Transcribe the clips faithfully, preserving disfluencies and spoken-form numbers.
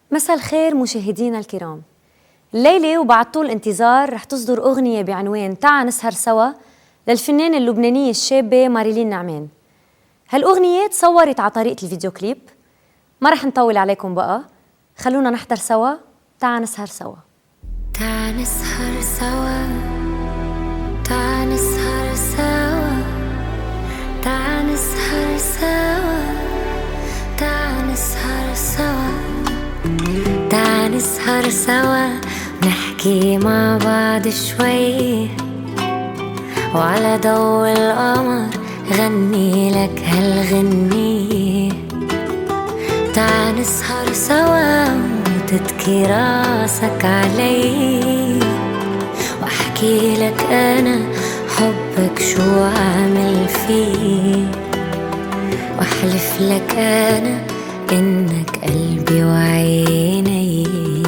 مساء الخير مشاهدينا الكرام. الليلة وبعد طول انتظار رح تصدر أغنية بعنوان تعا نسهر سوا للفنانة اللبنانية الشابة ماريلين نعمان. هالأغنية تصورت على طريقة الفيديو كليب. ما رح نطول عليكم بقى، خلونا نحضر سوا تعا نسهر سوا. تعا نسهر سوا، تعا نسهر سوا، تعا نسهر سوا، تعا نسهر سوا، تعا نسهر سوا، نحكي مع بعض شوي، وعلى ضو القمر غني لك هالغنية. تعا نسهر سوا وتتكي راسك علي، واحكي لك انا حبك شو عامل فيه، واحلف لك انا انك قلبي وعيني.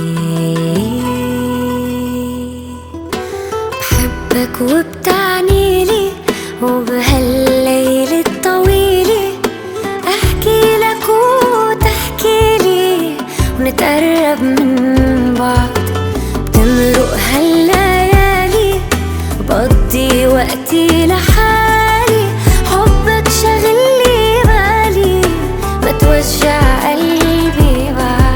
بحبك وبتعنيلي، وبهالليل الطويلة احكي لك وتحكي لي، ونتقرب من بعض. بتمرق هالليالي وبقضي وقتي لحالي، حبك شغلي بالي، ما توجع قلبي بعد.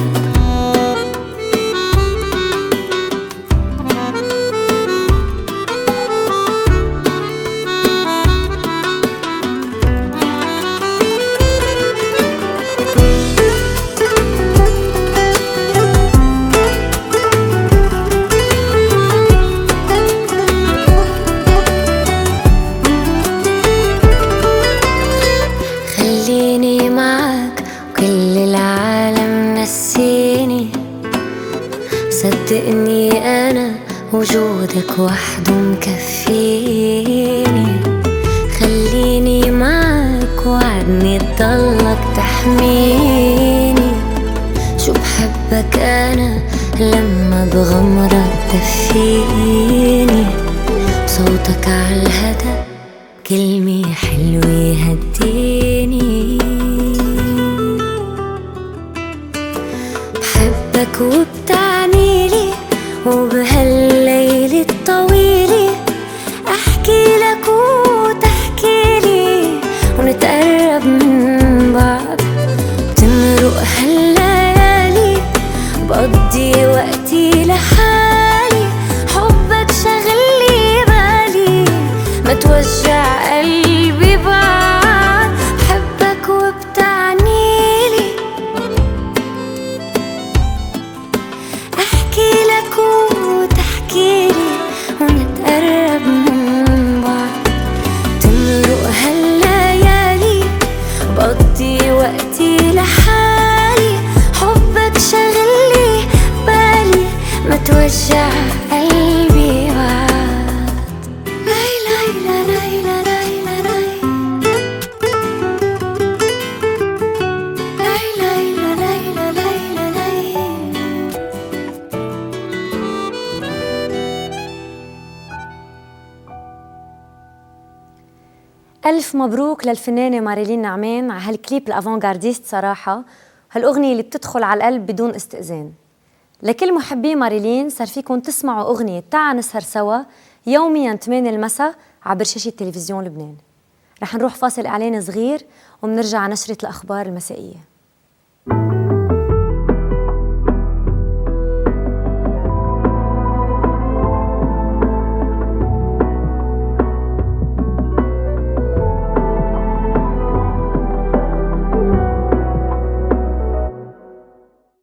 خليني معك وكل العالم نسيني، صدقني أنا وجودك وحده مكفيني. خليني معك وعدني تضلك تحميني، شو بحبك أنا لما بغمرك دفيني. صوتك عالهدى كلمة حلوة هديني. بحبك وبتعنيلي، وبهالليل الطويلة احكي لك وتحكي لي، ونتقرب من بعض. بتمرق هالليالي بقضي وقتي لحالي، حبك شغلي بالي، ما توجع قلبي بعد. بحبك وبتعنيلي، احكي لك وتحكي لي، ونتقرب من بعض. تمرق هالليالي بقضي وقتي لحالي، حبك شغلي بالي، ما توجع قلبي بعد. ألف مبروك للفنانة ماريلين نعمان على هالكليب الأفانغارديست. صراحة هالأغنية اللي بتدخل على القلب بدون استئذان. لكل محبي ماريلين صار فيكم تسمعوا أغنية تعا نسهر سوا يومياً ثمانية المساء عبر شاشة تلفزيون لبنان. رح نروح فاصل إعلان صغير ومنرجع نشرة الأخبار المسائية.